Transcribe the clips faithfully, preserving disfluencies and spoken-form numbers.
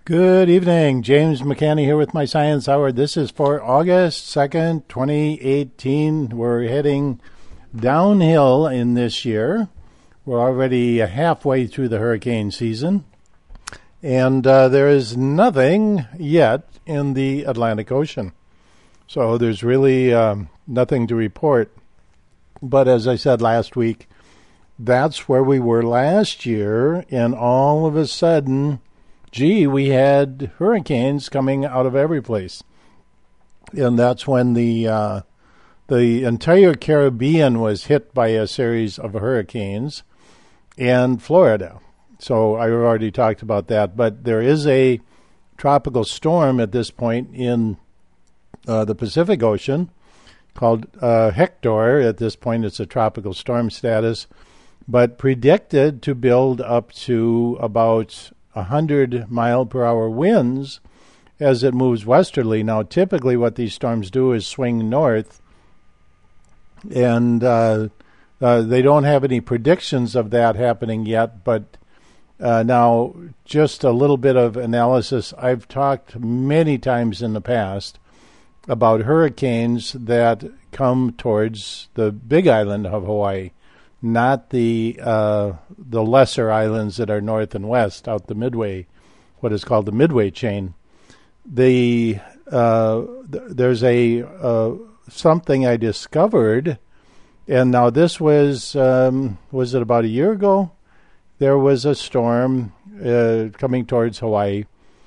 Good evening. James McCanny here with my Science Hour. This is for August second, twenty eighteen. We're heading downhill in this year. We're already halfway through the hurricane season. And uh, there is nothing yet in the Atlantic Ocean. So there's really um, nothing to report. But as I said last week, that's where we were last year, and all of a sudden, gee, we had hurricanes coming out of every place. And that's when the uh, the entire Caribbean was hit by a series of hurricanes, and Florida. So I already talked about that. But there is a tropical storm at this point in uh, the Pacific Ocean called uh, Hector. At this point, it's a tropical storm status, but predicted to build up to about one hundred mile per hour winds as it moves westerly. Now, typically what these storms do is swing north, and uh, uh, they don't have any predictions of that happening yet, but uh, now just a little bit of analysis. I've talked many times in the past about hurricanes that come towards the Big Island of Hawaii, not the uh, the lesser islands that are north and west, out the Midway, what is called the Midway chain. The uh, th- there's a uh, something I discovered, and now this was um, was it about a year ago? There was a storm uh, coming towards Hawaii,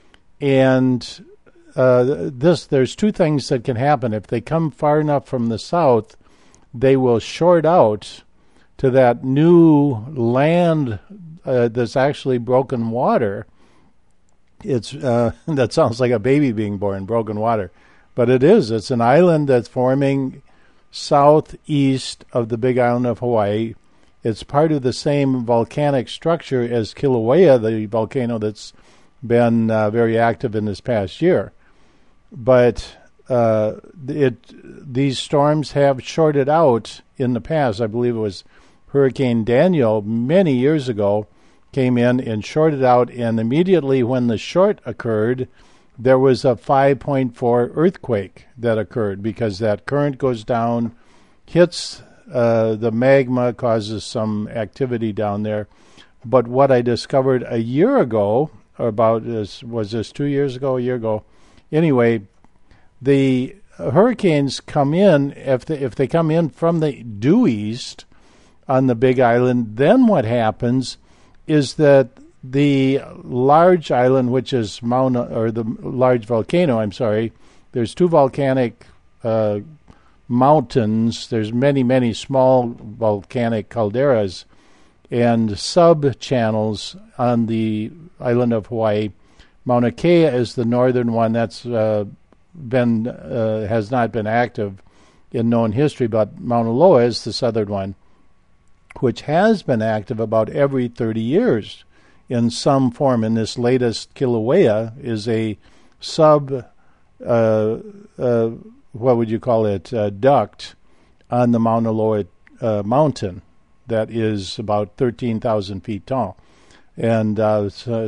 and uh, this there's two things that can happen if they come far enough from the south. They will short out to that new land uh, that's actually broken water. It's uh, that sounds like a baby being born, broken water. But it is. It's an island that's forming southeast of the Big Island of Hawaii. It's part of the same volcanic structure as Kilauea, the volcano that's been uh, very active in this past year. But uh, it these storms have shorted out in the past. I believe it was Hurricane Daniel many years ago came in and shorted out, and immediately when the short occurred, there was a five point four earthquake that occurred because that current goes down, hits uh, the magma, causes some activity down there. But what I discovered a year ago, or about this, was this two years ago, a year ago? Anyway, the hurricanes come in, if they, if they come in from the due east on the Big Island, then what happens is that the large island, which is Mauna, or the large volcano, I'm sorry, there's two volcanic uh, mountains. There's many, many small volcanic calderas and sub-channels on the island of Hawaii. Mauna Kea is the northern one. That's uh, been uh, has not been active in known history, but Mauna Loa is the southern one, which has been active about every thirty years in some form. And this latest Kilauea is a sub, uh, uh, what would you call it, uh, duct on the Mauna Loa uh, mountain that is about thirteen thousand feet tall. And, uh, so,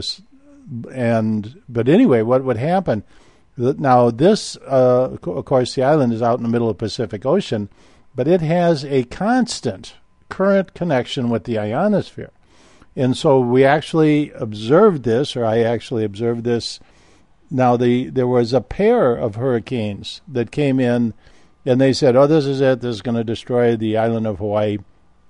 and but anyway, what would happen, now this, uh, of course, the island is out in the middle of the Pacific Ocean, but it has a constant current connection with the ionosphere. And so we actually observed this, or I actually observed this. Now, the there was a pair of hurricanes that came in, and they said, oh, this is it. This is going to destroy the island of Hawaii.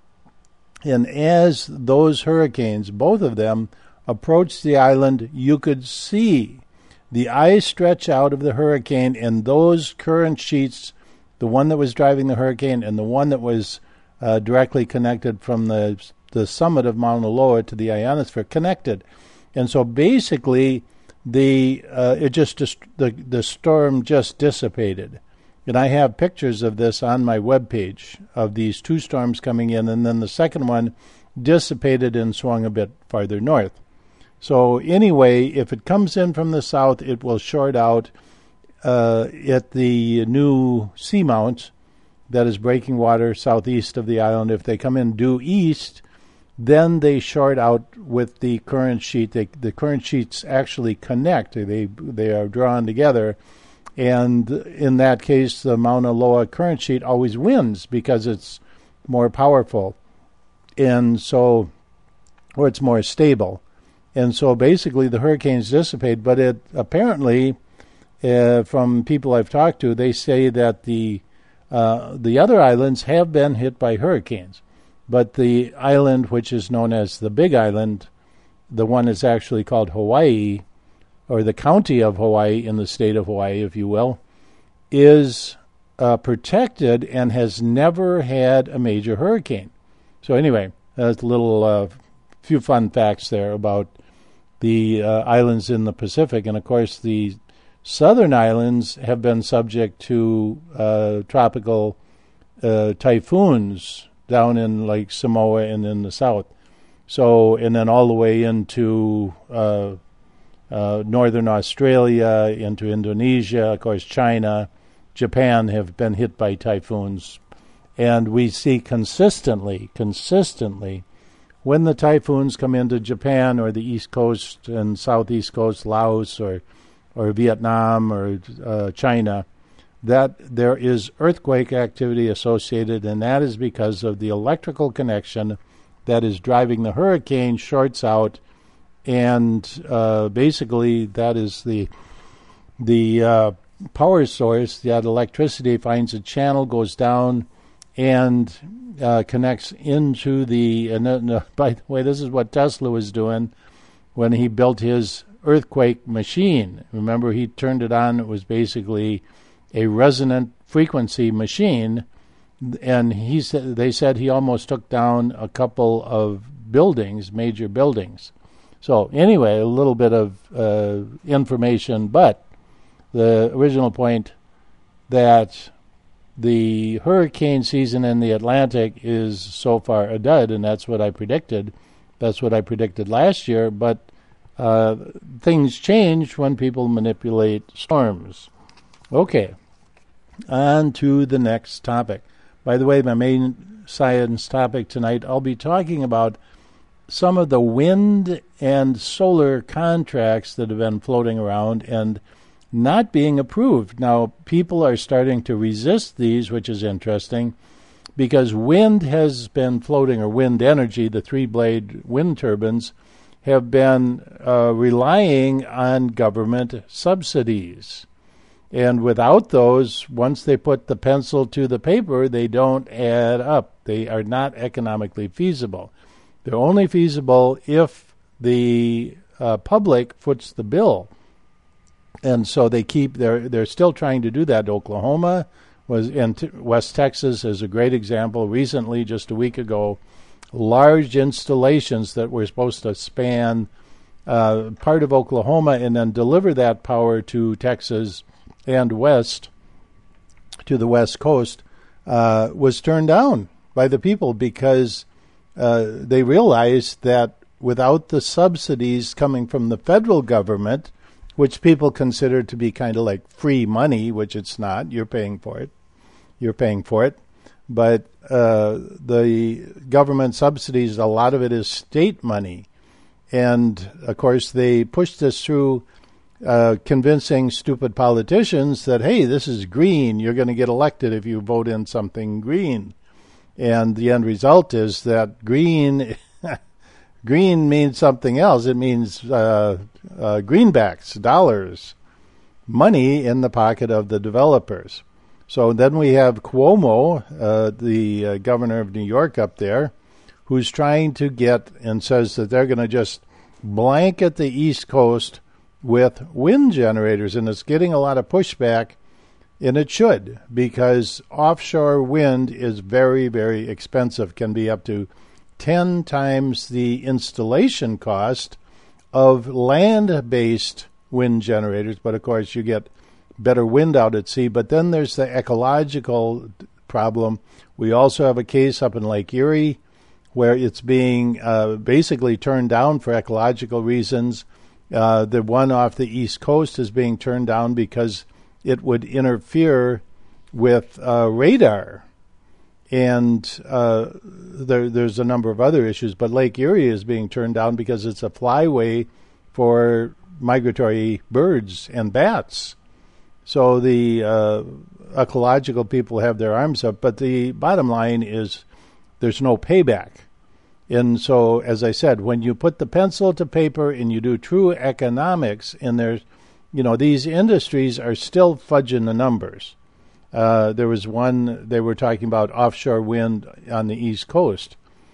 And as those hurricanes, both of them, approached the island, you could see the ice stretch out of the hurricane, and those current sheets, the one that was driving the hurricane and the one that was Uh, directly connected from the the summit of Mauna Loa to the ionosphere, connected, and so basically the uh, it just, just the the storm just dissipated, and I have pictures of this on my webpage of these two storms coming in, and then the second one dissipated and swung a bit farther north. So anyway, if it comes in from the south, it will short out uh, at the new seamount that is breaking water southeast of the island. If they come in due east, then they short out with the current sheet. They, the current sheets actually connect. They they are drawn together, and in that case, the Mauna Loa current sheet always wins because it's more powerful, and so, or it's more stable, and so basically the hurricanes dissipate. But it apparently, uh, from people I've talked to, they say that the uh, the other islands have been hit by hurricanes. But the island, which is known as the Big Island, the one is actually called Hawaii, or the county of Hawaii in the state of Hawaii, if you will, is uh, protected and has never had a major hurricane. So anyway, that's a little uh, few fun facts there about the uh, islands in the Pacific. And of course, the southern islands have been subject to uh, tropical uh, typhoons down in like Samoa and in the south. So, and then all the way into uh, uh, northern Australia, into Indonesia, of course China, Japan have been hit by typhoons. And we see consistently, consistently, when the typhoons come into Japan or the East Coast and Southeast Coast, Laos or, or Vietnam or uh, China, that there is earthquake activity associated, and that is because of the electrical connection that is driving the hurricane shorts out, and uh, basically that is the the uh, power source. That electricity finds a channel, goes down, and uh, connects into the. And uh, by the way, this is what Tesla was doing when he built his earthquake machine. Remember, he turned it on. It was basically a resonant frequency machine, and he said they said he almost took down a couple of buildings, major buildings. So anyway, a little bit of uh, information, but the original point that the hurricane season in the Atlantic is so far a dud, and that's what I predicted. That's what I predicted last year, but uh, things change when people manipulate storms. Okay, on to the next topic. By the way, my main science topic tonight, I'll be talking about some of the wind and solar contracts that have been floating around and not being approved. Now, people are starting to resist these, which is interesting, because wind has been floating, or wind energy, the three-blade wind turbines, have been uh, relying on government subsidies. And without those, once they put the pencil to the paper, they don't add up. They are not economically feasible. They're only feasible if the uh, public foots the bill. And so they keep, they're, they're still trying to do that. Oklahoma was in t- West Texas is a great example. Recently, just a week ago, large installations that were supposed to span uh, part of Oklahoma and then deliver that power to Texas and west, to the West Coast, uh, was turned down by the people because uh, they realized that without the subsidies coming from the federal government, which people consider to be kind of like free money, which it's not, you're paying for it, you're paying for it, but uh, the government subsidies, a lot of it is state money. And, of course, they pushed this through Uh, convincing stupid politicians that, hey, this is green, you're going to get elected if you vote in something green. And the end result is that green green means something else. It means uh, uh, greenbacks, dollars, money in the pocket of the developers. So then we have Cuomo, uh, the uh, governor of New York up there, who's trying to get and says that they're going to just blanket the East Coast with wind generators, and it's getting a lot of pushback, and it should, because offshore wind is very, very expensive, can be up to ten times the installation cost of land-based wind generators, but of course you get better wind out at sea. But then there's the ecological problem. We also have a case up in Lake Erie where it's being uh, basically turned down for ecological reasons. Uh, the one off the East Coast is being turned down because it would interfere with uh, radar. And uh, there, there's a number of other issues, but Lake Erie is being turned down because it's a flyway for migratory birds and bats. So the uh, ecological people have their arms up, but the bottom line is there's no payback. And so, as I said, when you put the pencil to paper and you do true economics, and there's, you know, these industries are still fudging the numbers. Uh, there was one, they were talking about offshore wind on the East Coast,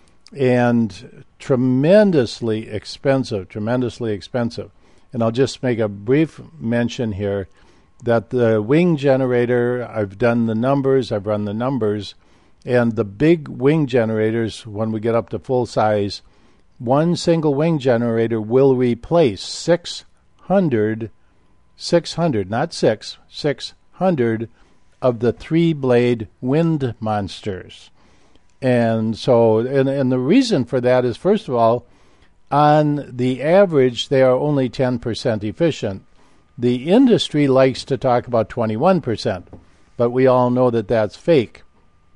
and tremendously expensive, tremendously expensive. And I'll just make a brief mention here that the wing generator, I've done the numbers, I've run the numbers, and the big wing generators, when we get up to full size, one single wing generator will replace six hundred, six hundred, not six, six hundred of the three-blade wind monsters. And so, and, and the reason for that is, first of all, on the average, they are only ten percent efficient. The industry likes to talk about twenty-one percent, but we all know that that's fake.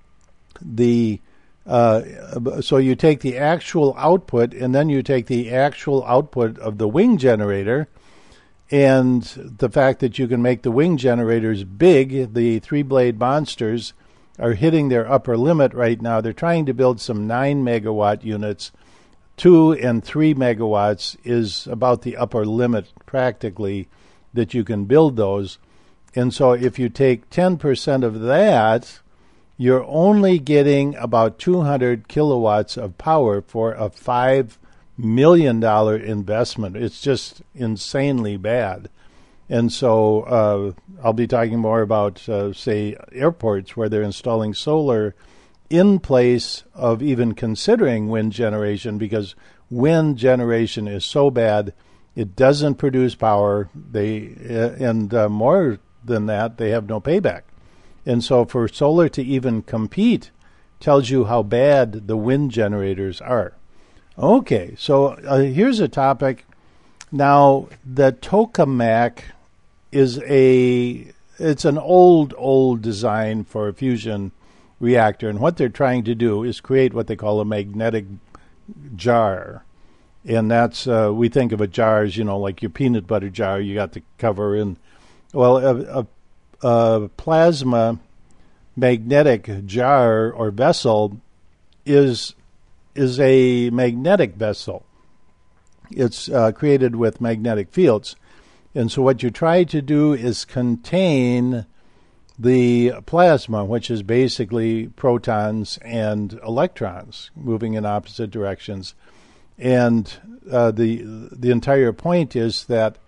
The uh, so you take the actual output, and then you take the actual output of the wing generator, and the fact that you can make the wing generators big, the three-blade monsters are hitting their upper limit right now. They're trying to build some nine megawatt units. Two and three megawatts is about the upper limit practically that you can build those. And so if you take ten percent of that, you're only getting about two hundred kilowatts of power for a five million dollars investment. It's just insanely bad. And so uh, I'll be talking more about, uh, say, airports where they're installing solar in place of even considering wind generation, because wind generation is so bad, it doesn't produce power. They uh, and uh, more than that, they have no payback. And so for solar to even compete tells you how bad the wind generators are. Okay, so uh, here's a topic. Now, the tokamak is a it's an old, old design for a fusion reactor, and what they're trying to do is create what they call a magnetic jar. And that's, uh, we think of a jar as, you know, like your peanut butter jar, you got the cover in. Well, a, a, a plasma magnetic jar or vessel is is a magnetic vessel. It's uh, created with magnetic fields. And so what you try to do is contain the plasma, which is basically protons and electrons moving in opposite directions. And uh, the the entire point is that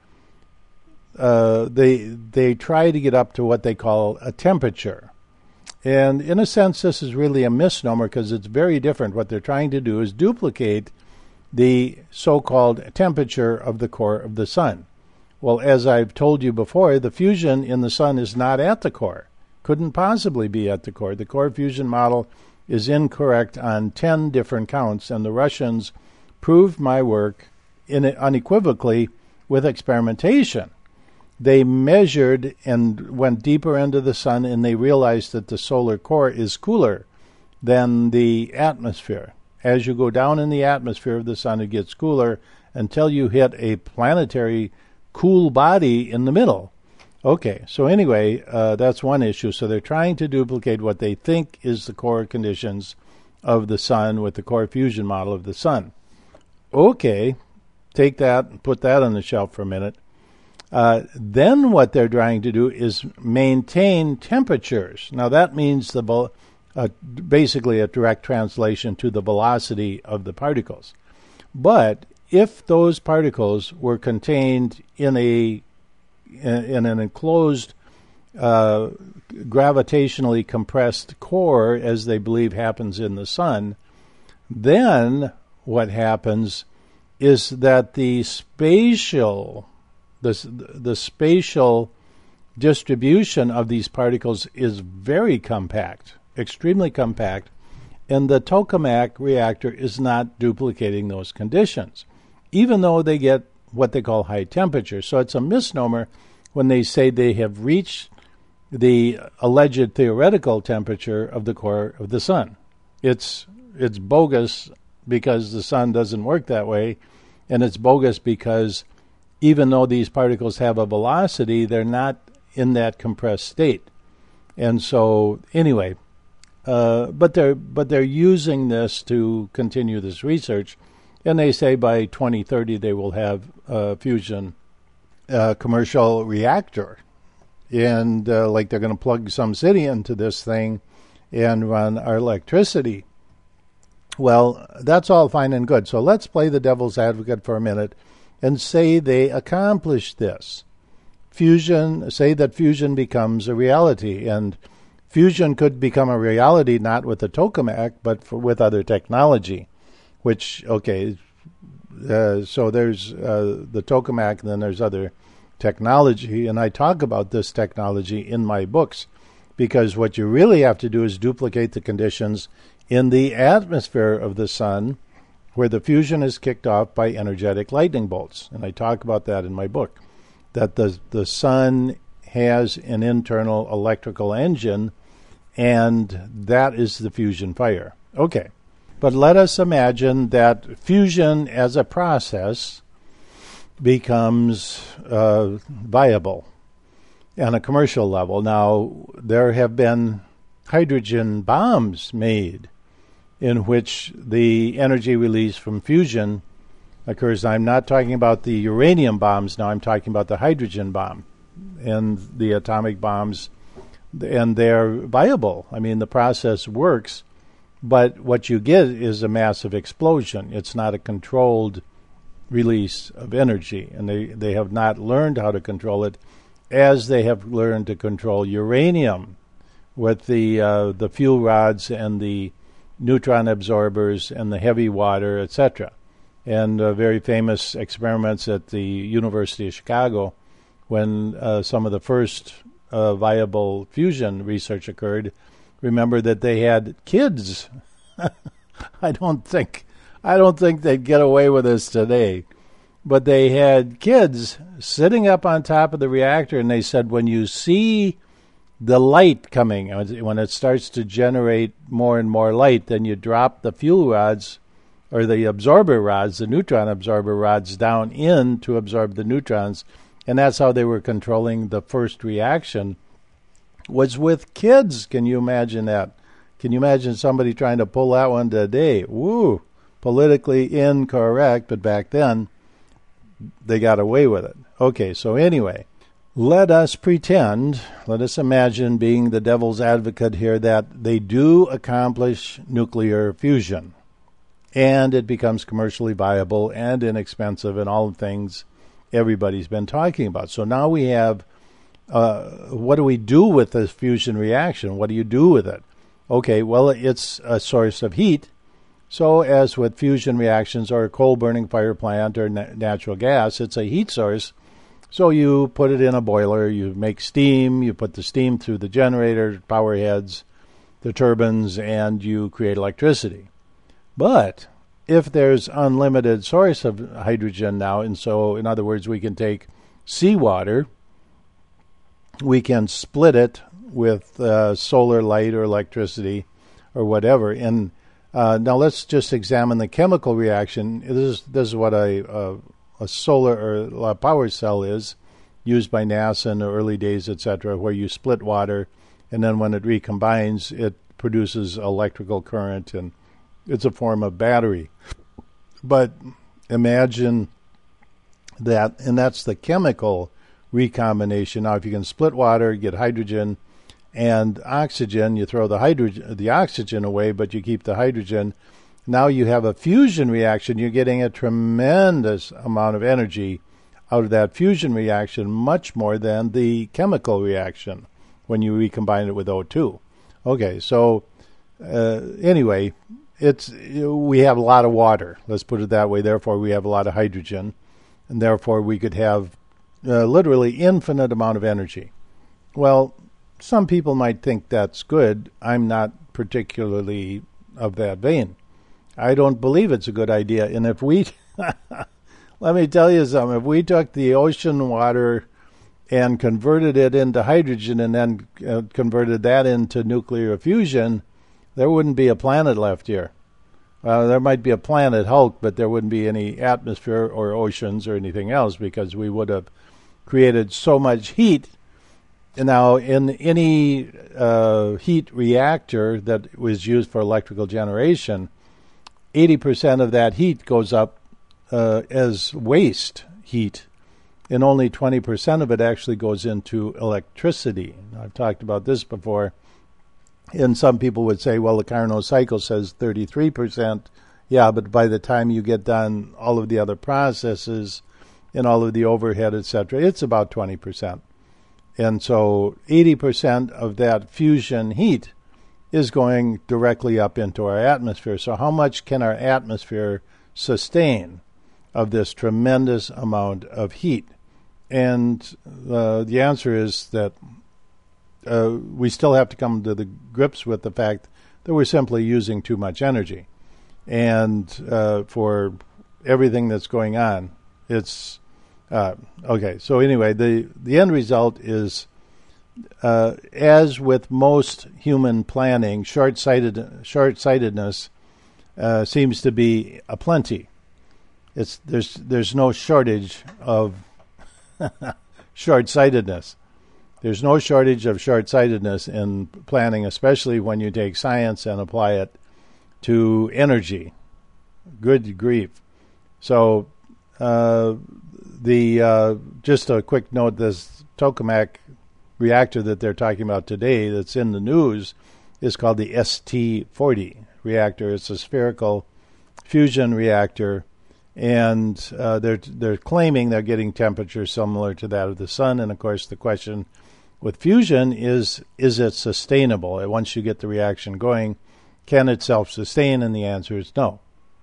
uh, they they try to get up to what they call a temperature. And in a sense, this is really a misnomer because it's very different. What they're trying to do is duplicate the so-called temperature of the core of the sun. Well, as I've told you before, the fusion in the sun is not at the core. Couldn't possibly be at the core. The core fusion model is incorrect on ten different counts, and the Russians proved my work in unequivocally with experimentation. They measured and went deeper into the sun, and they realized that the solar core is cooler than the atmosphere. As you go down in the atmosphere of the sun, it gets cooler until you hit a planetary cool body in the middle. Okay, so anyway, uh, that's one issue. So they're trying to duplicate what they think is the core conditions of the sun with the core fusion model of the sun. Okay, take that and put that on the shelf for a minute. Uh, then what they're trying to do is maintain temperatures. Now that means the vo- uh, basically a direct translation to the velocity of the particles. But if those particles were contained in a in, in an enclosed, uh, gravitationally compressed core, as they believe happens in the sun, then what happens is that the spatial the the spatial distribution of these particles is very compact, extremely compact, and the tokamak reactor is not duplicating those conditions, even though they get what they call high temperature. So it's a misnomer when they say they have reached the alleged theoretical temperature of the core of the sun. It's it's bogus because the sun doesn't work that way, and it's bogus because even though these particles have a velocity, they're not in that compressed state. And so, anyway, uh, but they're but they're using this to continue this research, and they say by twenty thirty they will have a fusion uh, commercial reactor, and uh, like they're going to plug some city into this thing and run our electricity. Well, that's all fine and good. So let's play the devil's advocate for a minute and say they accomplish this. Fusion, say that fusion becomes a reality, and fusion could become a reality not with the tokamak, but for, with other technology, which, okay, uh, so there's uh, the tokamak, and then there's other technology, and I talk about this technology in my books, because what you really have to do is duplicate the conditions in the atmosphere of the sun, where the fusion is kicked off by energetic lightning bolts. And I talk about that in my book, that the, the sun has an internal electrical engine, and that is the fusion fire. Okay, but let us imagine that fusion as a process becomes uh, viable on a commercial level. Now, there have been hydrogen bombs made in which the energy release from fusion occurs. I'm not talking about the uranium bombs now, I'm talking about the hydrogen bomb and the atomic bombs, and they're viable. I mean, the process works, but what you get is a massive explosion. It's not a controlled release of energy, and they, they have not learned how to control it as they have learned to control uranium with the uh, the fuel rods and the neutron absorbers and the heavy water, et cetera. And uh, very famous experiments at the University of Chicago when uh, some of the first uh, viable fusion research occurred. Remember that they had kids. I don't think I don't think they'd get away with this today. But they had kids sitting up on top of the reactor, and they said, when you see the light coming, when it starts to generate more and more light, then you drop the fuel rods or the absorber rods, the neutron absorber rods, down in to absorb the neutrons. And that's how they were controlling the first reaction, was with kids. Can you imagine that? Can you imagine somebody trying to pull that one today? Woo! Politically incorrect, but back then, they got away with it. Okay, so anyway, let us pretend, let us imagine, being the devil's advocate here, that they do accomplish nuclear fusion, and it becomes commercially viable and inexpensive and all the things everybody's been talking about. So now we have, uh, what do we do with this fusion reaction? What do you do with it? Okay, well, it's a source of heat. So as with fusion reactions or a coal-burning fire plant or na- natural gas, it's a heat source. So you put it in a boiler, you make steam, you put the steam through the generator, power heads, the turbines, and you create electricity. But if there's unlimited source of hydrogen now, and so in other words, we can take seawater, we can split it with uh, solar light or electricity or whatever, and Uh, now let's just examine the chemical reaction. This is this is what a a, a solar or a power cell is, used by NASA in the early days, et cetera, where you split water, and then when it recombines, it produces electrical current, and it's a form of battery. But imagine that, and that's the chemical recombination. Now, if you can split water, get hydrogen and oxygen, you throw the hydrogen, the oxygen away, but you keep the hydrogen. Now you have a fusion reaction. You're getting a tremendous amount of energy out of that fusion reaction, much more than the chemical reaction when you recombine it with O two. Okay, so uh, anyway, it's we have a lot of water. Let's put it that way. Therefore, we have a lot of hydrogen, and therefore we could have uh, literally infinite amount of energy. Well, some people might think that's good. I'm not particularly of that vein. I don't believe it's a good idea. And if we, let me tell you something, if we took the ocean water and converted it into hydrogen and then uh, converted that into nuclear fusion, there wouldn't be a planet left here. Uh, there might be a planet Hulk, but there wouldn't be any atmosphere or oceans or anything else because we would have created so much heat. And now, in any uh, heat reactor that was used for electrical generation, eighty percent of that heat goes up uh, as waste heat, and only twenty percent of it actually goes into electricity. I've talked about this before. And some people would say, well, the Carnot cycle says thirty-three percent. Yeah, but by the time you get done all of the other processes and all of the overhead, et cetera, it's about twenty percent. And so eighty percent of that fusion heat is going directly up into our atmosphere. So how much can our atmosphere sustain of this tremendous amount of heat? And uh, the answer is that uh, we still have to come to the grips with the fact that we're simply using too much energy. And uh, for everything that's going on, it's uh, okay. So anyway, the, the end result is, uh, as with most human planning, short-sighted, short-sightedness uh, seems to be a plenty. It's there's there's no shortage of short-sightedness. There's no shortage of short-sightedness in planning, especially when you take science and apply it to energy. Good grief. So uh, the uh, just a quick note, this tokamak reactor that they're talking about today that's in the news is called the S T forty reactor. It's a spherical fusion reactor, and uh, they're they're claiming they're getting temperatures similar to that of the sun. And of course, the question with fusion is, is it sustainable? Once you get the reaction going, can it self-sustain? And the answer is no.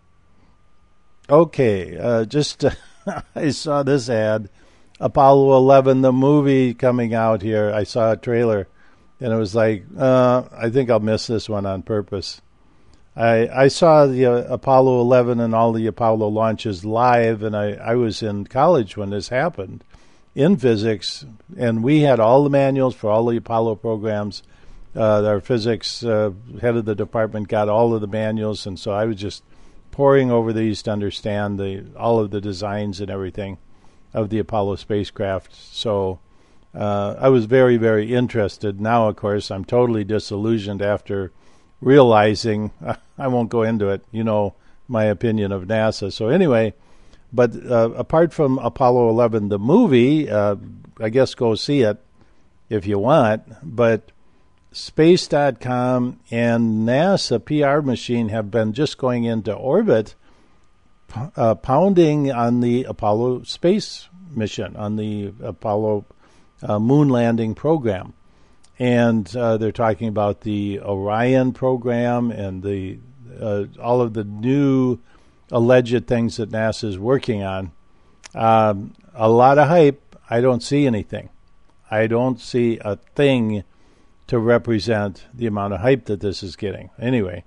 Okay, uh, just uh, I saw this ad, Apollo eleven, the movie coming out here. I saw a trailer, and it was like, uh, I think I'll miss this one on purpose. I I saw the uh, Apollo eleven and all the Apollo launches live, and I, I was in college when this happened in physics, and we had all the manuals for all the Apollo programs. Uh, our physics uh, head of the department got all of the manuals, and so I was just poring over these to understand the all of the designs and everything of the Apollo spacecraft. So uh, I was very, very interested. Now, of course, I'm totally disillusioned after realizing, I won't go into it, you know, my opinion of NASA. So anyway, but uh, apart from Apollo eleven, the movie, uh, I guess go see it if you want, but Space dot com and NASA P R machine have been just going into orbit, uh, pounding on the Apollo space mission, on the Apollo uh, moon landing program. And uh, they're talking about the Orion program and the uh, all of the new alleged things that NASA is working on. Um, a lot of hype. I don't see anything. I don't see a thing to represent the amount of hype that this is getting. Anyway,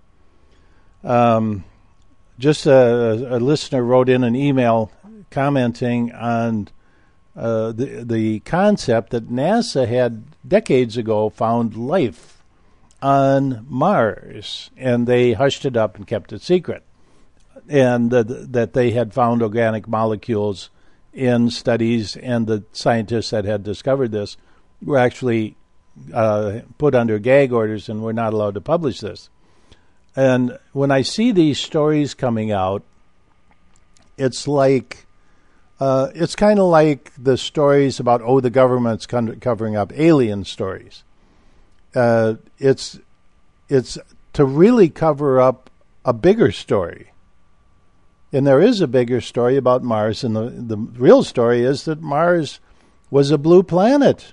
um, just a, a listener wrote in an email commenting on uh, the the concept that NASA had decades ago found life on Mars, and they hushed it up and kept it secret, and that that they had found organic molecules in studies, and the scientists that had discovered this were actually Uh, put under gag orders and we're not allowed to publish this. And when I see these stories coming out, it's like, uh, it's kind of like the stories about, oh, the government's con- covering up alien stories. Uh, it's, it's to really cover up a bigger story. And there is a bigger story about Mars, and the, the real story is that Mars was a blue planet.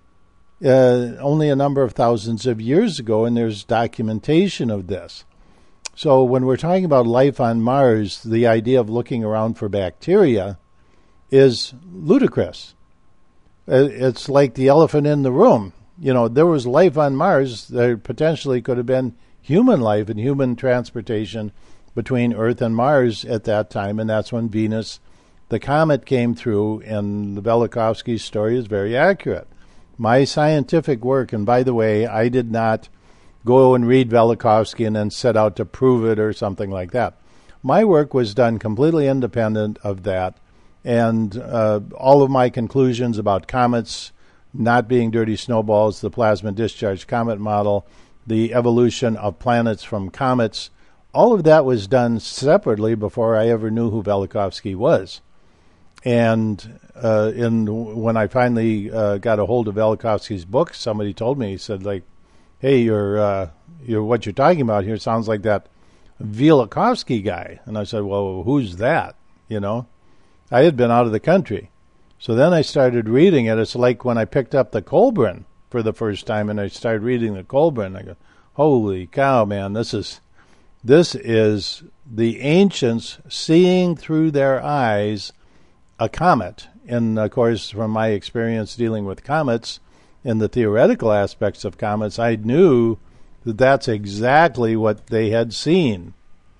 Uh, only a number of thousands of years ago, and there's documentation of this. So when we're talking about life on Mars, the idea of looking around for bacteria is ludicrous. Uh, it's like the elephant in the room. You know, there was life on Mars. There potentially could have been human life and human transportation between Earth and Mars at that time, and that's when Venus, the comet came through, and the Velikovsky story is very accurate. My scientific work, and by the way, I did not go and read Velikovsky and then set out to prove it or something like that. My work was done completely independent of that, and uh, all of my conclusions about comets not being dirty snowballs, the plasma discharge comet model, the evolution of planets from comets, all of that was done separately before I ever knew who Velikovsky was. And uh, in when I finally uh, got a hold of Velikovsky's book, somebody told me, he said, like, hey, you're, uh, you're what you're talking about here sounds like that Velikovsky guy. And I said, well, who's that? You know, I had been out of the country. So then I started reading it. It's like when I picked up the Kolbrin for the first time, and I started reading the Kolbrin. I go, holy cow, man, this is this is the ancients seeing through their eyes a comet. And, of course, from my experience dealing with comets and the theoretical aspects of comets, I knew that that's exactly what they had seen.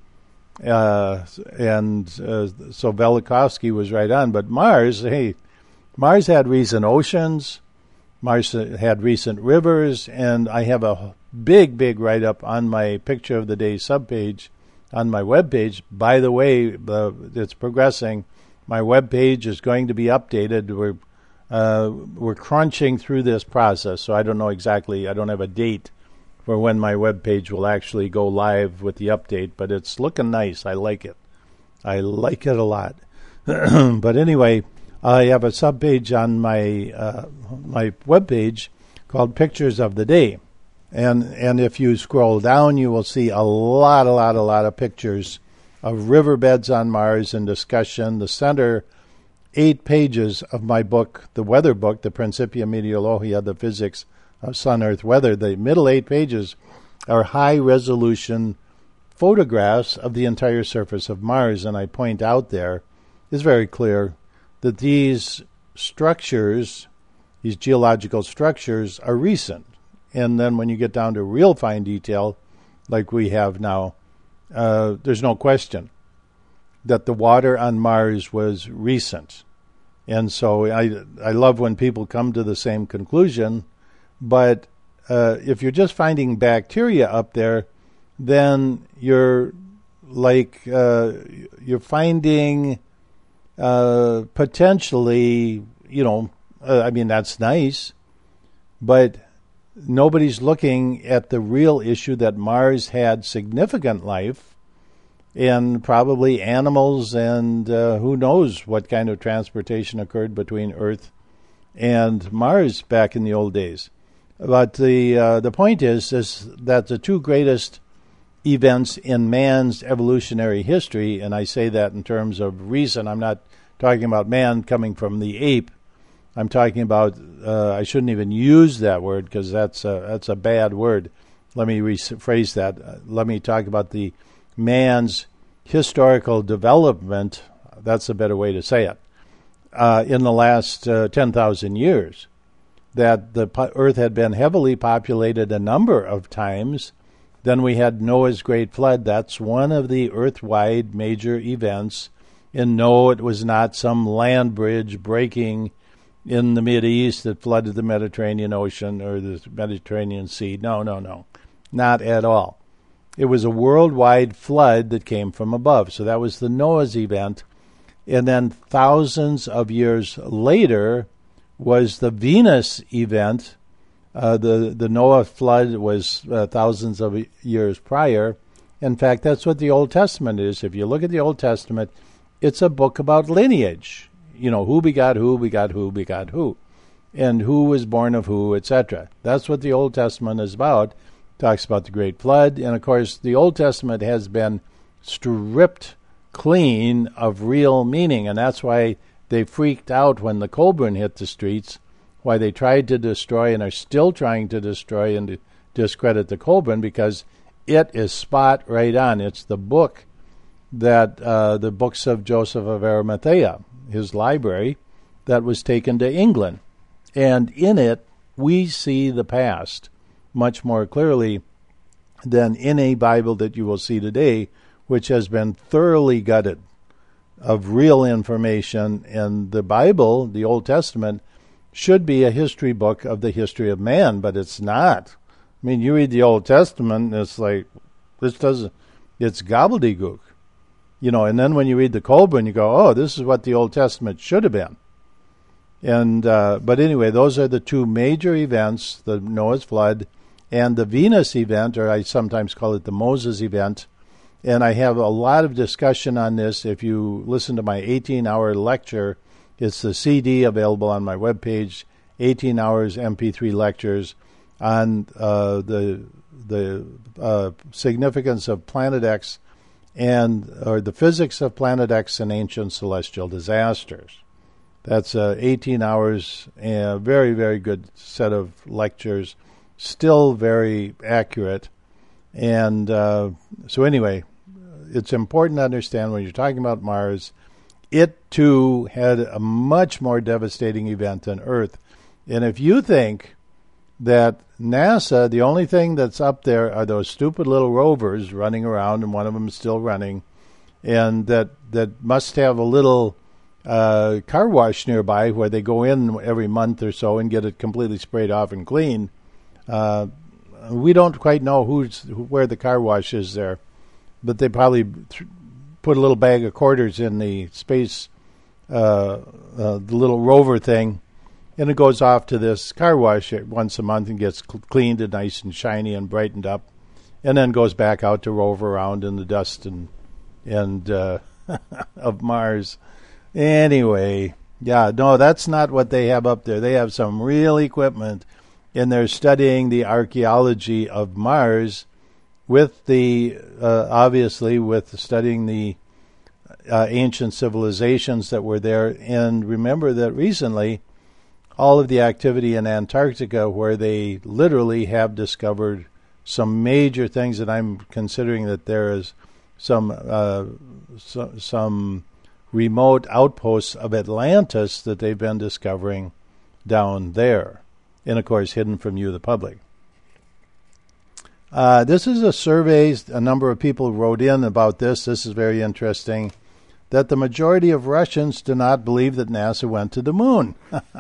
Uh, and uh, so Velikovsky was right on. But Mars, hey, Mars had recent oceans, Mars had recent rivers, and I have a big, big write-up on my Picture of the Day subpage on my webpage. By the way, uh, it's progressing. My webpage is going to be updated. We're uh, we're crunching through this process, so I don't know exactly. I don't have a date for when my webpage will actually go live with the update, but it's looking nice. I like it. I like it a lot. But anyway, I have a subpage on my uh, my webpage called Pictures of the Day. And and if you scroll down, you will see a lot, a lot, a lot of pictures of riverbeds on Mars and discussion. The center eight pages of my book, the weather book, the Principia Meteorologia, the physics of sun-earth weather, the middle eight pages are high-resolution photographs of the entire surface of Mars. And I point out there, it's very clear that these structures, these geological structures, are recent. And then when you get down to real fine detail, like we have now, uh, there's no question that the water on Mars was recent. And so I, I love when people come to the same conclusion, but uh, if you're just finding bacteria up there, then you're like, uh, you're finding uh, potentially, you know, uh, I mean, that's nice, but nobody's looking at the real issue that Mars had significant life and probably animals, and uh, who knows what kind of transportation occurred between Earth and Mars back in the old days. But the uh, the point is, is that the two greatest events in man's evolutionary history, and I say that in terms of reason, I'm not talking about man coming from the ape. I'm talking about, uh, I shouldn't even use that word because that's a, that's a bad word. Let me rephrase that. Uh, let me talk about the man's historical development, that's a better way to say it, uh, in the last uh, ten thousand years, that the po- Earth had been heavily populated a number of times. Then we had Noah's Great Flood. That's one of the Earth-wide major events. And no, it was not some land bridge breaking in the Mideast that flooded the Mediterranean Ocean or the Mediterranean Sea. No, no, no, not at all. It was a worldwide flood that came from above. So that was the Noah's event. And then thousands of years later was the Venus event. Uh, the, the Noah flood was uh, thousands of years prior. In fact, that's what the Old Testament is. If you look at the Old Testament, it's a book about lineage. You know, who begot who, begot who, begot who, and who was born of who, et cetera. That's what the Old Testament is about. Talks about the Great Flood, and of course, the Old Testament has been stripped clean of real meaning, and that's why they freaked out when the Kolbrin hit the streets, why they tried to destroy and are still trying to destroy and to discredit the Kolbrin, because it is spot right on. It's the book that, uh, the books of Joseph of Arimathea, his library, that was taken to England. And in it, we see the past much more clearly than in a Bible that you will see today, which has been thoroughly gutted. of real information. And the Bible, the Old Testament, should be a history book of the history of man, but it's not. I mean, you read the Old Testament, and it's like, this doesn't, it's gobbledygook. You know, and then when you read the Colburn, you go, oh, this is what the Old Testament should have been. And uh, but anyway, those are the two major events, the Noah's flood and the Venus event, or I sometimes call it the Moses event. And I have a lot of discussion on this. If you listen to my eighteen-hour lecture, it's the C D available on my webpage, eighteen hours M P three lectures on uh, the the uh, significance of Planet X and or the physics of Planet X and ancient celestial disasters. That's uh, eighteen hours, and a very, very good set of lectures, still very accurate. And uh, so anyway, it's important to understand when you're talking about Mars, it too had a much more devastating event than Earth. And if you think that NASA, the only thing that's up there are those stupid little rovers running around, and one of them is still running, and that, that must have a little uh, car wash nearby where they go in every month or so and get it completely sprayed off and clean. Uh, we don't quite know who's where the car wash is there, but they probably th- put a little bag of quarters in the space, uh, uh, the little rover thing, and it goes off to this car wash once a month and gets cl- cleaned and nice and shiny and brightened up, and then goes back out to rove around in the dust and and uh, of Mars. Anyway, yeah, no, that's not what they have up there. They have some real equipment, and they're studying the archaeology of Mars with the, uh, obviously, with studying the uh, ancient civilizations that were there. And remember that recently, all of the activity in Antarctica, where they literally have discovered some major things, and I'm considering that there is some uh, so, some remote outposts of Atlantis that they've been discovering down there, and of course hidden from you, the public. Uh, this is a survey. A number of people wrote in about this. This is very interesting, that the majority of Russians do not believe that NASA went to the moon.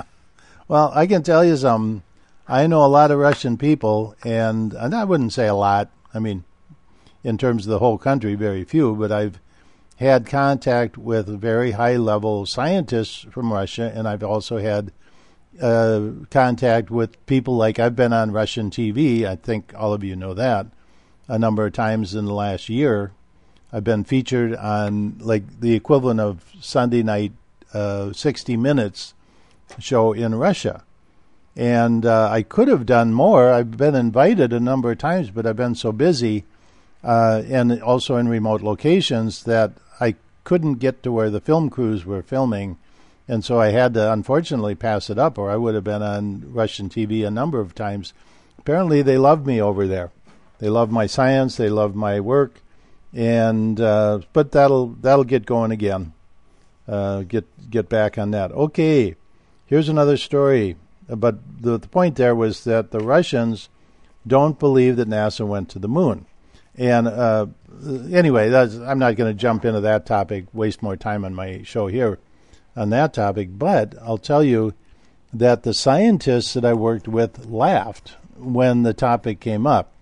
Well, I can tell you something. I know a lot of Russian people, and, and I wouldn't say a lot. I mean, in terms of the whole country, very few, but I've had contact with very high-level scientists from Russia, and I've also had uh, contact with people like I've been on Russian T V. I think all of you know that a number of times in the last year. I've been featured on like the equivalent of Sunday night uh, sixty minutes show in Russia. And uh, I could have done more. I've been invited a number of times, but I've been so busy uh, and also in remote locations that I couldn't get to where the film crews were filming. And so I had to, unfortunately, pass it up, or I would have been on Russian T V a number of times. Apparently, they love me over there. They love my science. They love my work. And uh, but that'll that'll get going again. Uh, get get back on that. Okay, here's another story. But the, the point there was that the Russians don't believe that NASA went to the moon. And uh, anyway, that's, I'm not going to jump into that topic, waste more time on my show here on that topic. But I'll tell you that the scientists that I worked with laughed when the topic came up.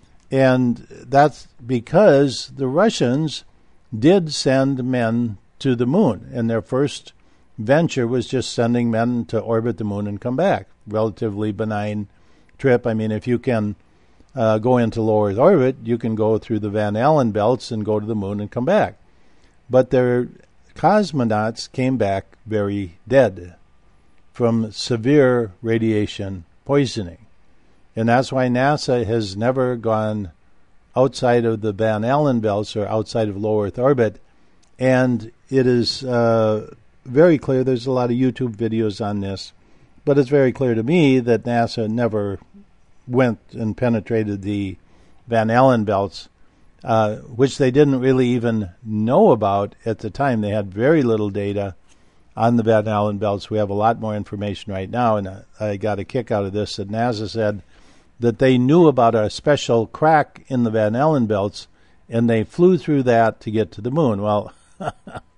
And that's because the Russians did send men to the moon. And their first venture was just sending men to orbit the moon and come back. Relatively benign trip. I mean, if you can uh, go into low Earth orbit, you can go through the Van Allen belts and go to the moon and come back. But their cosmonauts came back very dead from severe radiation poisoning. And that's why NASA has never gone outside of the Van Allen belts or outside of low Earth orbit. And it is uh, very clear, there's a lot of YouTube videos on this, but it's very clear to me that NASA never went and penetrated the Van Allen belts, uh, which they didn't really even know about at the time. They had very little data on the Van Allen belts. We have a lot more information right now, and I, I got a kick out of this, that NASA said that they knew about a special crack in the Van Allen belts, and they flew through that to get to the moon. Well,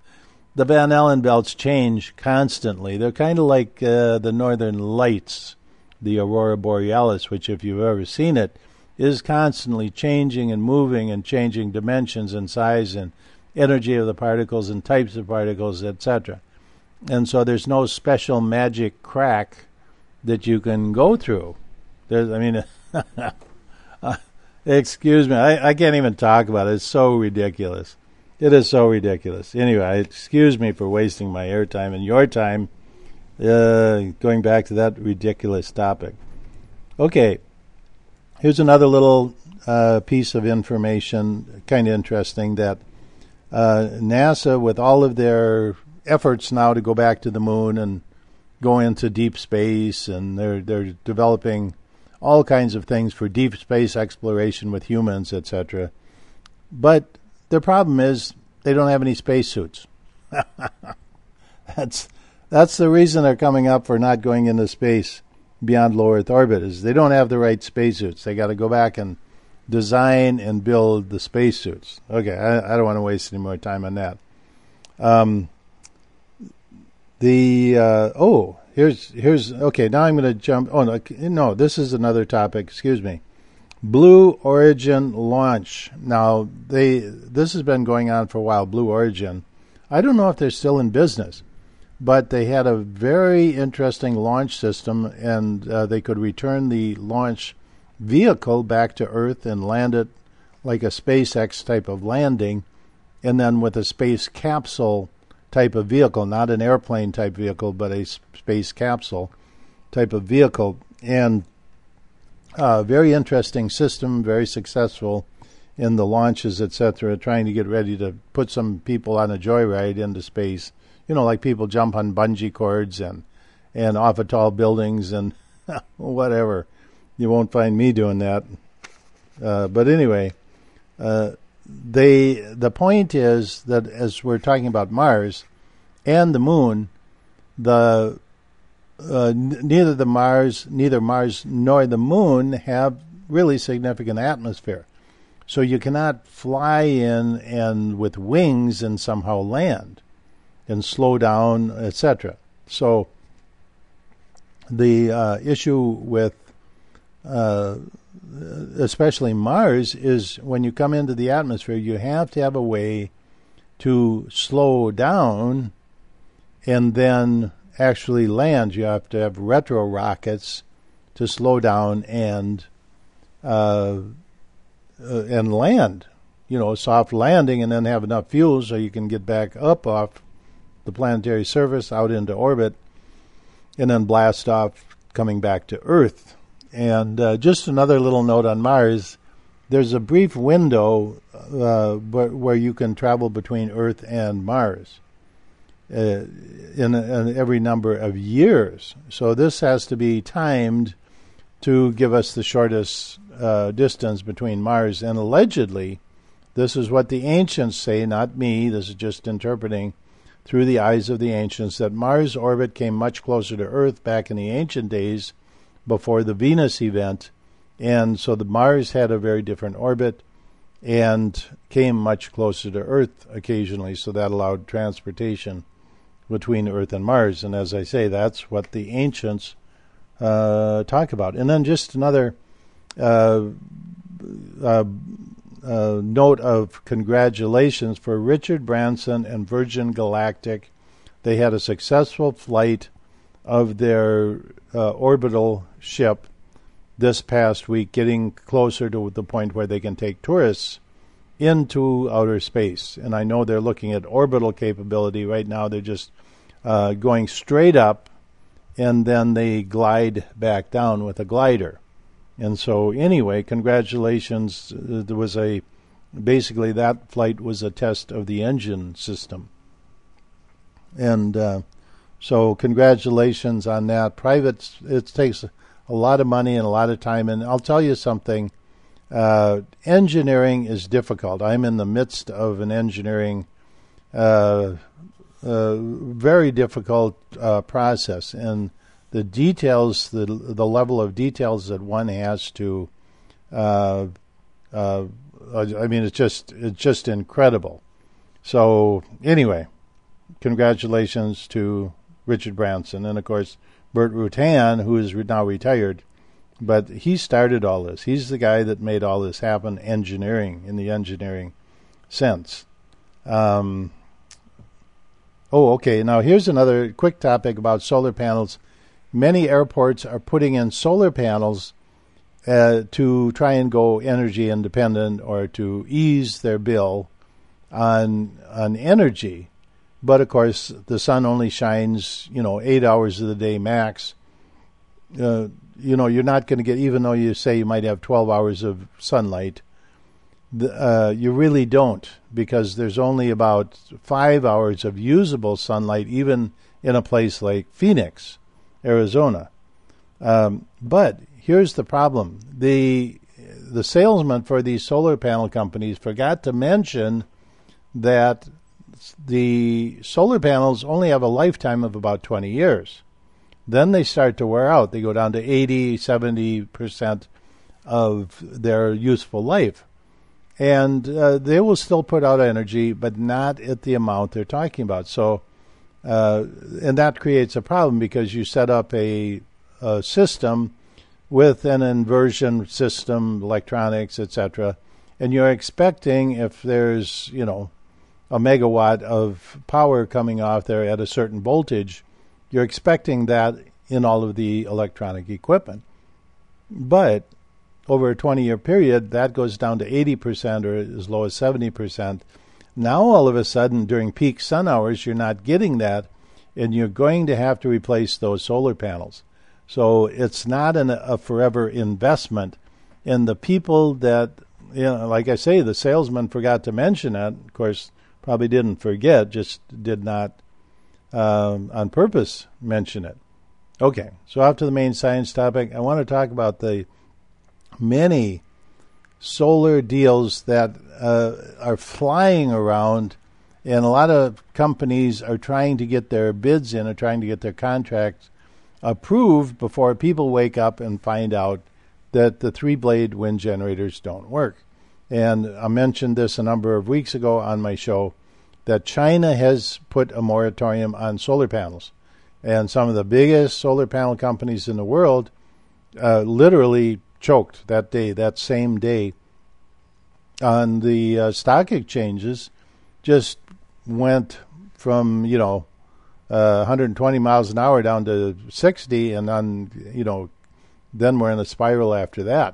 the Van Allen belts change constantly. They're kind of like uh, the northern lights, the aurora borealis, which, if you've ever seen it, is constantly changing and moving and changing dimensions and size and energy of the particles and types of particles, et cetera. And so there's no special magic crack that you can go through. There's, I mean, uh, excuse me, I, I can't even talk about it. It's so ridiculous. It is so ridiculous. Anyway, excuse me for wasting my airtime and your time uh, going back to that ridiculous topic. Okay, here's another little uh, piece of information, kind of interesting, that uh, NASA, with all of their efforts now to go back to the moon and go into deep space, and they're they're developing all kinds of things for deep space exploration with humans, et cetera. But their problem is they don't have any spacesuits. that's that's the reason they're coming up for not going into space beyond low Earth orbit, is they don't have the right spacesuits. They got to go back and design and build the spacesuits. Okay, I, I don't want to waste any more time on that. Um, the uh, oh, here's here's okay. Now I'm going to jump. Oh no, no, this is another topic. Excuse me. Blue Origin launch. Now, they this has been going on for a while, Blue Origin. I don't know if they're still in business, but they had a very interesting launch system, and uh, they could return the launch vehicle back to Earth and land it like a SpaceX type of landing, and then with a space capsule type of vehicle, not an airplane type vehicle, but a space capsule type of vehicle. And Uh, very interesting system, very successful in the launches, et cetera, trying to get ready to put some people on a joyride into space. You know, like people jump on bungee cords and, and off of tall buildings and whatever. You won't find me doing that. Uh, but anyway, uh, they the point is that as we're talking about Mars and the moon, the Uh, n- neither the Mars, neither Mars nor the moon have really significant atmosphere, so you cannot fly in and with wings and somehow land and slow down, et cetera. So the uh, issue with uh, especially Mars is when you come into the atmosphere, you have to have a way to slow down and then actually land. You have to have retro rockets to slow down and uh, uh, and land. You know, soft landing, and then have enough fuel so you can get back up off the planetary surface out into orbit, and then blast off coming back to Earth. And uh, just another little note on Mars: there's a brief window uh, where you can travel between Earth and Mars. Uh, in, in every number of years. So this has to be timed to give us the shortest uh, distance between Mars. And allegedly, this is what the ancients say, not me. This is just interpreting through the eyes of the ancients, that Mars' orbit came much closer to Earth back in the ancient days before the Venus event. And so the Mars had a very different orbit and came much closer to Earth occasionally, so that allowed transportation between Earth and Mars. And as I say, that's what the ancients uh, talk about. And then just another uh, uh, uh, note of congratulations for Richard Branson and Virgin Galactic. They had a successful flight of their uh, orbital ship this past week, getting closer to the point where they can take tourists into outer space. And I know they're looking at orbital capability right now. They're just uh, going straight up, and then they glide back down with a glider. And so anyway, congratulations. Uh, there was a, basically that flight was a test of the engine system. And uh, so congratulations on that. Private, it takes a lot of money and a lot of time. And I'll tell you something, uh, engineering is difficult. I'm in the midst of an engineering, uh, uh, very difficult uh, process. And the details, the the level of details that one has to, uh, uh, I mean, it's just it's just incredible. So anyway, congratulations to Richard Branson. And, of course, Burt Rutan, who is now retired, but he started all this. He's the guy that made all this happen, engineering, in the engineering sense. Um, oh, okay. Now, here's another quick topic about solar panels. Many airports are putting in solar panels uh, to try and go energy independent or to ease their bill on on energy. But, of course, the sun only shines, you know, eight hours of the day max. Uh, you know, you're not going to get, even though you say you might have twelve hours of sunlight, the, uh, you really don't, because there's only about five hours of usable sunlight, even in a place like Phoenix, Arizona. Um, but here's the problem. The, the salesman for these solar panel companies forgot to mention that the solar panels only have a lifetime of about twenty years. Then they start to wear out. They go down to eighty, seventy percent of their useful life. And uh, they will still put out energy, but not at the amount they're talking about. So, uh, and that creates a problem because you set up a, a system with an inversion system, electronics, et cetera, and you're expecting, if there's, you know, a megawatt of power coming off there at a certain voltage, you're expecting that in all of the electronic equipment. But over a twenty-year period, that goes down to eighty percent or as low as seventy percent. Now, all of a sudden, during peak sun hours, you're not getting that, and you're going to have to replace those solar panels. So it's not an, a forever investment. And the people that, you know, like I say, the salesman forgot to mention it. Of course, probably didn't forget, just did not um, on purpose mention it. Okay, so off to the main science topic. I want to talk about the many solar deals that uh, are flying around, and a lot of companies are trying to get their bids in or trying to get their contracts approved before people wake up and find out that the three-blade wind generators don't work. And I mentioned this a number of weeks ago on my show, that China has put a moratorium on solar panels. And some of the biggest solar panel companies in the world uh, literally choked that day, that same day. On the uh, stock exchanges, just went from, you know, uh, one hundred twenty miles an hour down to sixty, and then, you know, then we're in a spiral after that.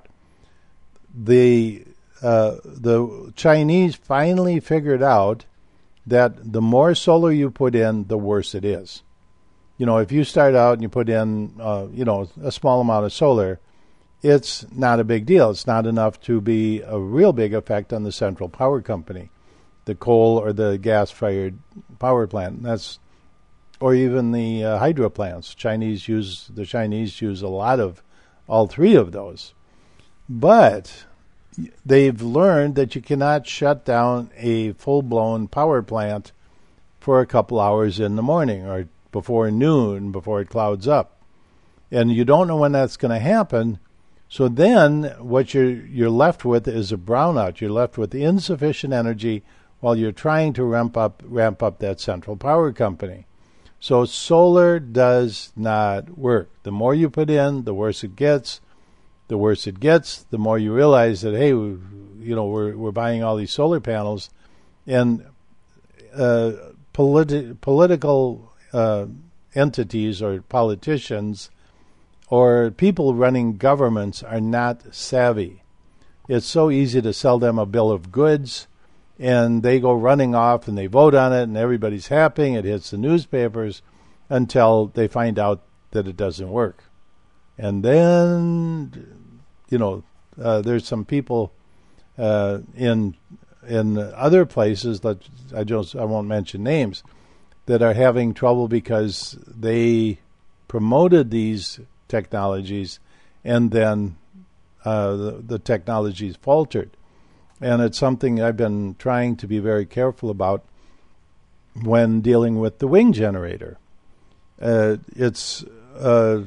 The uh, the Chinese finally figured out that the more solar you put in, the worse it is. You know, if you start out and you put in, uh, you know, a small amount of solar, it's not a big deal. It's not enough to be a real big effect on the central power company, the coal or the gas-fired power plant. That's, or even the uh, hydro plants. Chinese use the Chinese use a lot of all three of those, but they've learned that you cannot shut down a full-blown power plant for a couple hours in the morning or before noon, before it clouds up. And you don't know when that's going to happen. So then what you're, you're left with is a brownout. You're left with insufficient energy while you're trying to ramp up, ramp up that central power company. So solar does not work. The more you put in, the worse it gets. The worse it gets, the more you realize that, hey, we, you know, we're we're buying all these solar panels, and uh, politi- political uh, entities or politicians or people running governments are not savvy. It's so easy to sell them a bill of goods, and they go running off and they vote on it, and everybody's happy. It hits the newspapers until they find out that it doesn't work. And then, you know, uh, there's some people uh, in in other places that I just I won't mention names that are having trouble because they promoted these technologies and then uh, the, the technologies faltered. And it's something I've been trying to be very careful about when dealing with the wing generator. Uh, it's uh,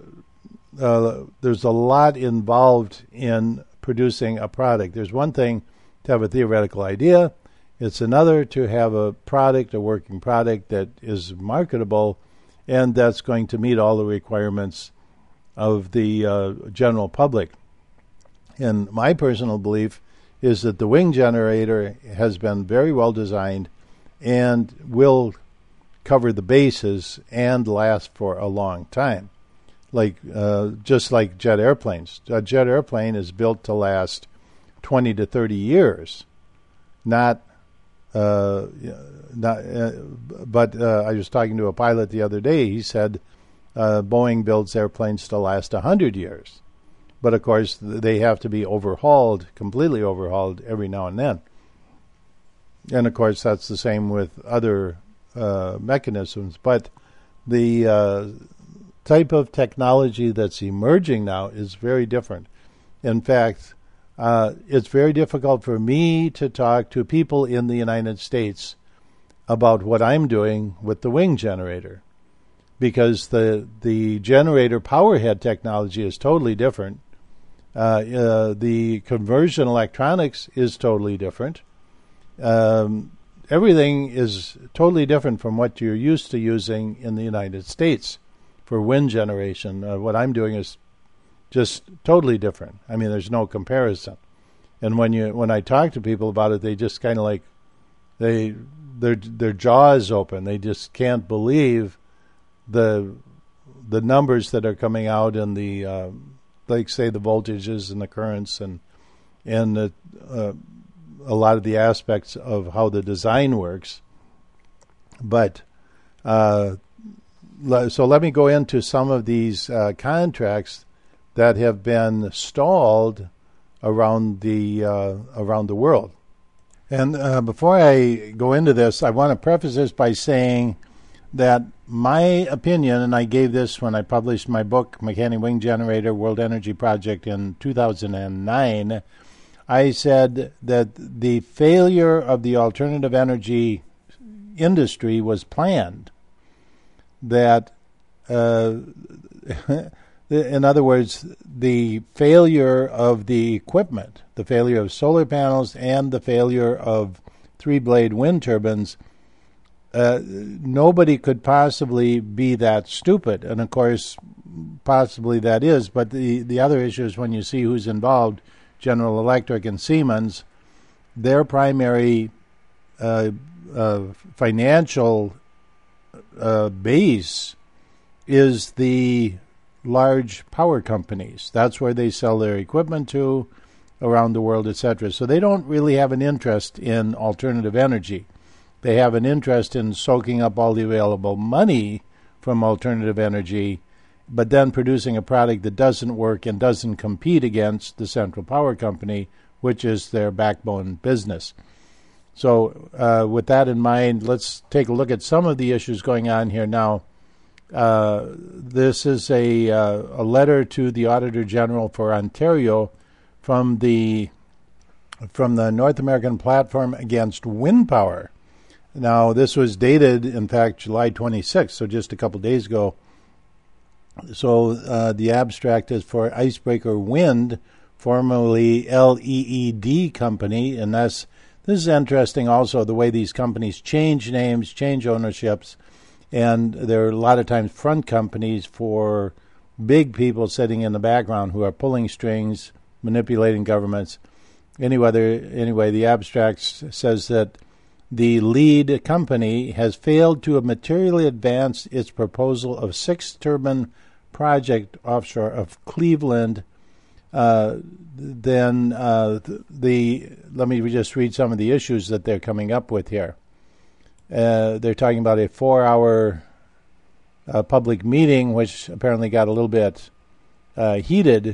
uh, there's a lot involved in producing a product. There's one thing to have a theoretical idea, It's another to have a product, a working product that is marketable and that's going to meet all the requirements of the uh, general public. And my personal belief is that the wing generator has been very well designed and will cover the bases and last for a long time. Like uh, just like jet airplanes. A jet airplane is built to last twenty to thirty years, not uh, not. Uh, but uh, I was talking to a pilot the other day. He said uh, Boeing builds airplanes to last a hundred years, but of course they have to be overhauled, completely overhauled every now and then. And of course that's the same with other uh, mechanisms. But the uh, type of technology that's emerging now is very different. In fact, uh, it's very difficult for me to talk to people in the United States about what I'm doing with the wing generator, because the the generator power head technology is totally different. Uh, uh, the conversion electronics is totally different. Um, everything is totally different from what you're used to using in the United States for wind generation. Uh, what I'm doing is just totally different. I mean, there's no comparison. And when you when I talk to people about it, they just kind of like they their their jaws open. They just can't believe the the numbers that are coming out and the uh, like say the voltages and the currents and and the, uh, a lot of the aspects of how the design works. But uh, so let me go into some of these uh, contracts that have been stalled around the uh, around the world. And uh, before I go into this, I want to preface this by saying that my opinion, and I gave this when I published my book, Mechanic Wing Generator, World Energy Project in two thousand nine, I said that the failure of the alternative energy industry was planned. That, uh, in other words, the failure of the equipment, the failure of solar panels and the failure of three-blade wind turbines, uh, nobody could possibly be that stupid. And, of course, possibly that is. But the, the other issue is when you see who's involved, General Electric and Siemens, their primary uh, uh, financial uh, base is the large power companies. That's where they sell their equipment to around the world, et cetera. So they don't really have an interest in alternative energy. They have an interest in soaking up all the available money from alternative energy, but then producing a product that doesn't work and doesn't compete against the central power company, which is their backbone business. So uh, with that in mind, let's take a look at some of the issues going on here now. Uh, this is a, uh, a letter to the Auditor General for Ontario from the from the North American Platform Against Wind Power. Now, this was dated, in fact, July twenty-sixth, so just a couple days ago. So uh, the abstract is for Icebreaker Wind, formerly L E E D Company, and that's this is interesting also, the way these companies change names, change ownerships, and there are a lot of times front companies for big people sitting in the background who are pulling strings, manipulating governments. Anyway, there, anyway the abstract says that the lead company has failed to materially advance its proposal of six-turbine project offshore of Cleveland. Uh, then uh, the, the let me just read some of the issues that they're coming up with here. Uh, they're talking about a four-hour uh, public meeting, which apparently got a little bit uh, heated.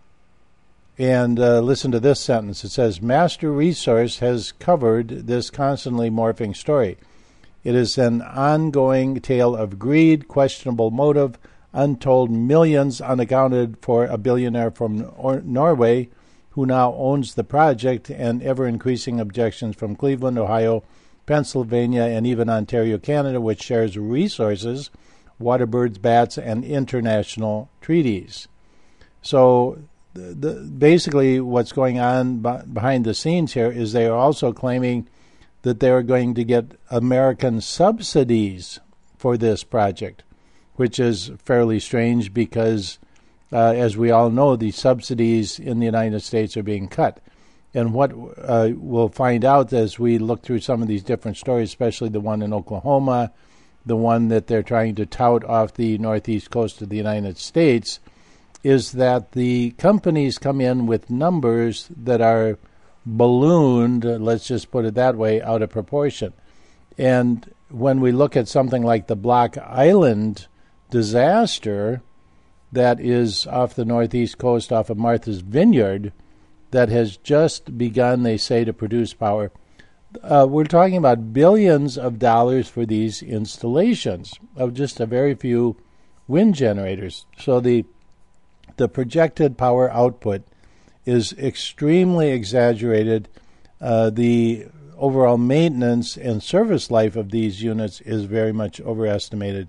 And uh, listen to this sentence. It says, Master Resource has covered this constantly morphing story. It is an ongoing tale of greed, questionable motive, untold millions unaccounted for a billionaire from or- Norway who now owns the project, and ever-increasing objections from Cleveland, Ohio, Pennsylvania, and even Ontario, Canada, which shares resources, waterbirds, bats, and international treaties. So the, the, basically what's going on b- behind the scenes here is they are also claiming that they're going to get American subsidies for this project, which is fairly strange because, uh, as we all know, the subsidies in the United States are being cut. And what uh, we'll find out as we look through some of these different stories, especially the one in Oklahoma, the one that they're trying to tout off the northeast coast of the United States, is that the companies come in with numbers that are ballooned, let's just put it that way, out of proportion. And when we look at something like the Block Island disaster that is off the northeast coast off of Martha's Vineyard that has just begun, they say, to produce power, uh, we're talking about billions of dollars for these installations of just a very few wind generators. So the the projected power output is extremely exaggerated. Uh, the overall maintenance and service life of these units is very much overestimated.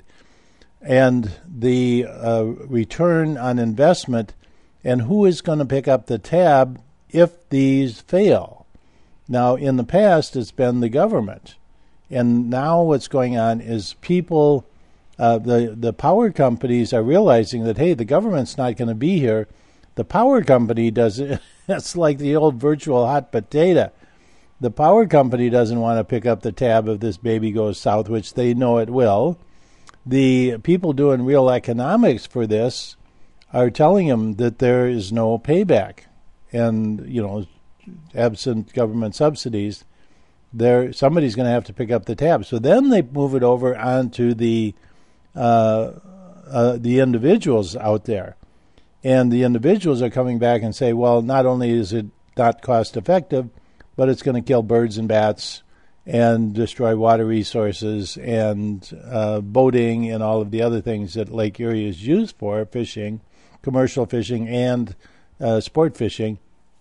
And the uh, return on investment, and who is going to pick up the tab if these fail? Now, in the past, it's been the government. And now what's going on is people, uh, the, the power companies are realizing that, hey, the government's not going to be here. The power company does it. It's like the old virtual hot potato. The power company doesn't want to pick up the tab if this baby goes south, which they know it will. The people doing real economics for this are telling them that there is no payback. And, you know, absent government subsidies, there somebody's going to have to pick up the tab. So then they move it over onto the uh, uh, the individuals out there. And the individuals are coming back and say, well, not only is it not cost effective, but it's going to kill birds and bats and destroy water resources and uh, boating and all of the other things that Lake Erie is used for, fishing, commercial fishing, and uh, sport fishing.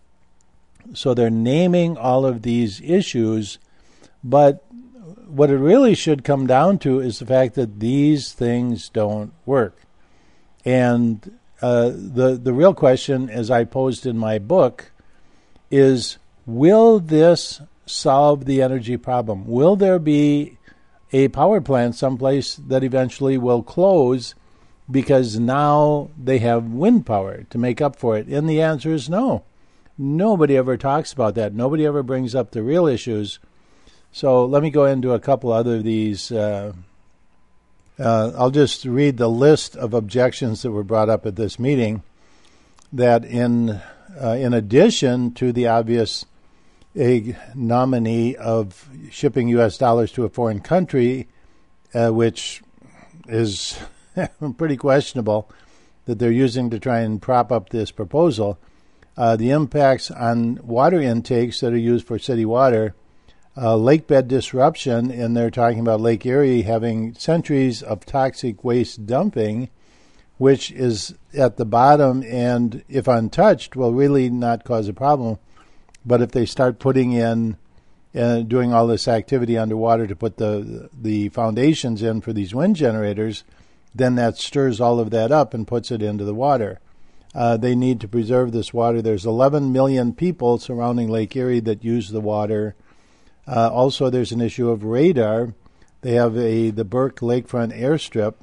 So they're naming all of these issues, but what it really should come down to is the fact that these things don't work. And uh, the the real question, as I posed in my book, is, will this solve the energy problem? Will there be a power plant someplace that eventually will close because now they have wind power to make up for it? And the answer is no. Nobody ever talks about that. Nobody ever brings up the real issues. So let me go into a couple other of these. Uh, uh, I'll just read the list of objections that were brought up at this meeting, that in uh, in addition to the obvious ignominy of shipping U S dollars to a foreign country, uh, which is pretty questionable that they're using to try and prop up this proposal, uh, the impacts on water intakes that are used for city water, uh, lake bed disruption, and they're talking about Lake Erie having centuries of toxic waste dumping, which is at the bottom and, if untouched, will really not cause a problem. But if they start putting in, uh, doing all this activity underwater to put the the foundations in for these wind generators, then that stirs all of that up and puts it into the water. Uh, they need to preserve this water. There's eleven million people surrounding Lake Erie that use the water. Uh, also, there's an issue of radar. They have a the Burke Lakefront Airstrip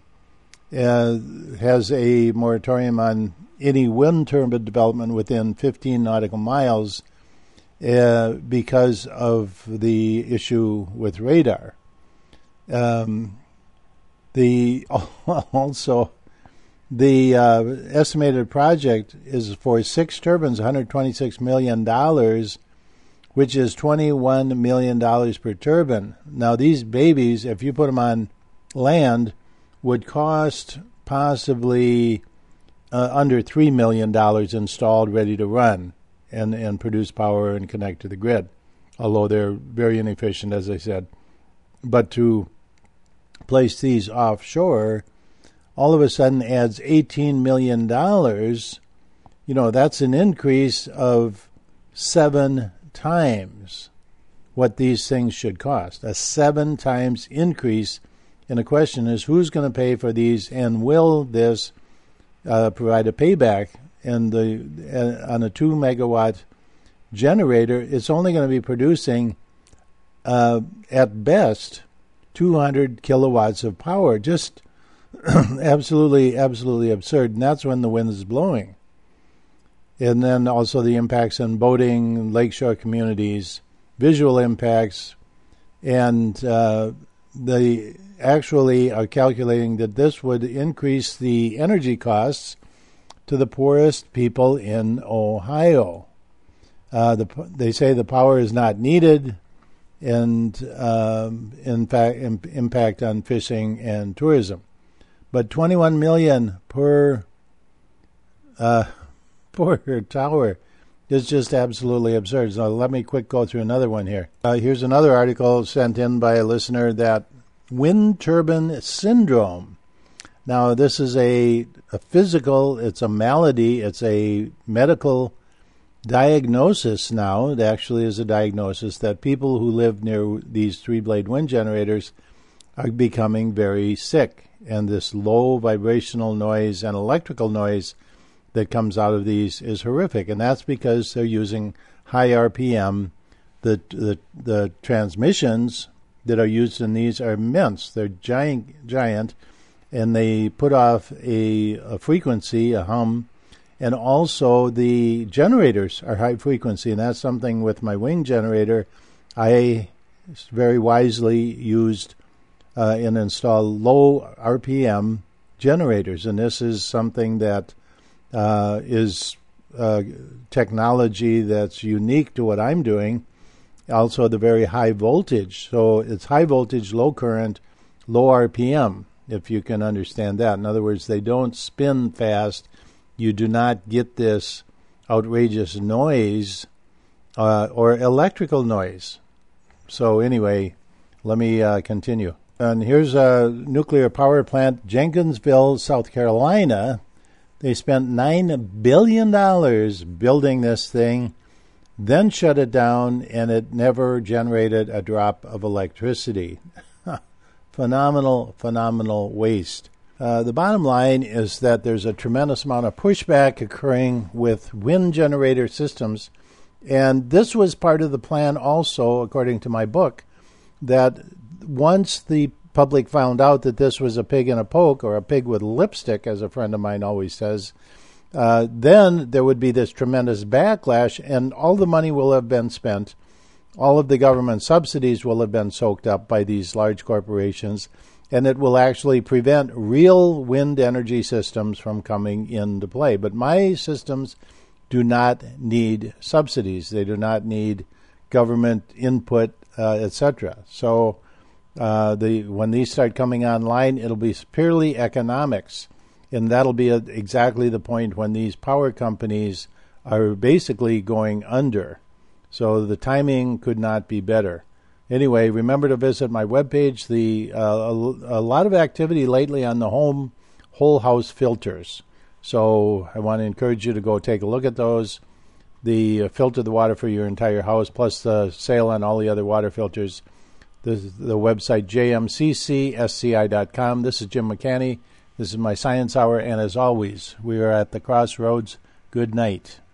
uh, has a moratorium on any wind turbine development within fifteen nautical miles uh, because of the issue with radar. Um, the also the uh, estimated project is for six turbines, one hundred twenty-six million dollars, which is twenty-one million dollars per turbine. Now, these babies, if you put them on land, would cost possibly uh, under three million dollars installed, ready to run and, and produce power and connect to the grid, although they're very inefficient, as I said. But to place these offshore, all of a sudden adds eighteen million dollars. You know, that's an increase of seven times what these things should cost. A seven times increase. And the question is, who's going to pay for these, and will this uh, provide a payback? And the uh, on a two megawatt generator, it's only going to be producing uh, at best, two hundred kilowatts of power. Just absolutely, absolutely absurd. And that's when the wind is blowing. And then also the impacts on boating, lakeshore communities, visual impacts, and uh, they actually are calculating that this would increase the energy costs to the poorest people in Ohio. Uh, the, they say the power is not needed, and um, in fact, im- impact on fishing and tourism. But twenty-one million dollars per uh, per tower is just absolutely absurd. So let me quick go through another one here. Uh, here's another article sent in by a listener that wind turbine syndrome. Now, this is a, a physical, it's a malady, it's a medical diagnosis now. It actually is a diagnosis that people who live near these three-blade wind generators are becoming very sick. And this low vibrational noise and electrical noise that comes out of these is horrific. And that's because they're using high R P M. The, the, the transmissions that are used in these are immense. They're giant, giant. And they put off a, a frequency, a hum, and also the generators are high frequency, and that's something with my wing generator I very wisely used uh, and installed low R P M generators, and this is something that uh, is uh, technology that's unique to what I'm doing. Also the very high voltage, so it's high voltage, low current, low R P M. If you can understand that. In other words, they don't spin fast. You do not get this outrageous noise uh, or electrical noise. So anyway, let me uh, continue. And here's a nuclear power plant, Jenkinsville, South Carolina. They spent nine billion dollars building this thing, then shut it down, and it never generated a drop of electricity. Phenomenal, phenomenal waste. Uh, the bottom line is that there's a tremendous amount of pushback occurring with wind generator systems, and this was part of the plan also, according to my book, that once the public found out that this was a pig in a poke, or a pig with lipstick, as a friend of mine always says, uh, then there would be this tremendous backlash, and all the money will have been spent. All of the government subsidies will have been soaked up by these large corporations, and it will actually prevent real wind energy systems from coming into play. But my systems do not need subsidies. They do not need government input, uh, et cetera. So uh, the when these start coming online, it'll be purely economics, and that'll be a, exactly the point when these power companies are basically going under. So the timing could not be better. Anyway, remember to visit my webpage. The uh, a, a lot of activity lately on the home whole house filters. So I want to encourage you to go take a look at those. The uh, filter the water for your entire house, plus the sale on all the other water filters. The, the website j m c c s c i dot com. This is Jim McCanney. This is my Science Hour, and as always, we are at the crossroads. Good night.